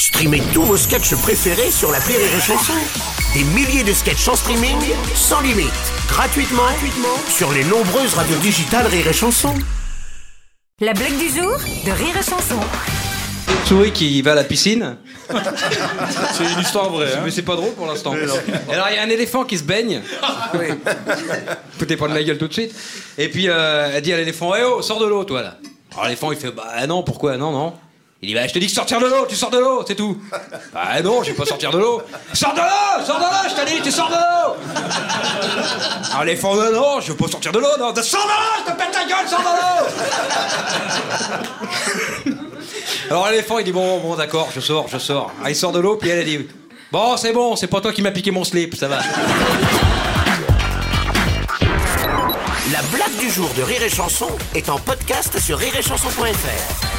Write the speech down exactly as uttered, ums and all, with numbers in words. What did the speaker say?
Streamez tous vos sketchs préférés sur l'appli Rire et Chanson. Des milliers de sketchs en streaming, sans limite, gratuitement, gratuitement sur les nombreuses radios digitales Rire et Chanson. La blague du jour de Rire et Chanson. Une souris qui va à la piscine. C'est une histoire vraie, hein. Mais c'est pas drôle pour l'instant. Alors il y a un éléphant qui se baigne. Oui. Foutez pas de la gueule tout de suite. Et puis euh, elle dit à l'éléphant: eh oh, sors de l'eau, toi là. Alors l'éléphant il fait: bah non, pourquoi? Non, non. Il dit: bah je te dis de sortir de l'eau, tu sors de l'eau, c'est tout. Bah non, je vais pas sortir de l'eau. Sors de l'eau, sors de l'eau, je t'ai dit, tu sors de l'eau. Alors l'éléphant: non, non, je veux pas sortir de l'eau, non. Sors de l'eau, je te pète la gueule, sors de l'eau. Alors l'éléphant il dit: bon, bon, d'accord, je sors, je sors. Ah, il sort de l'eau, puis elle, elle dit: bon, c'est bon, c'est pas toi qui m'as piqué mon slip, ça va. La blague du jour de Rire et Chanson est en podcast sur rire et chanson point f r.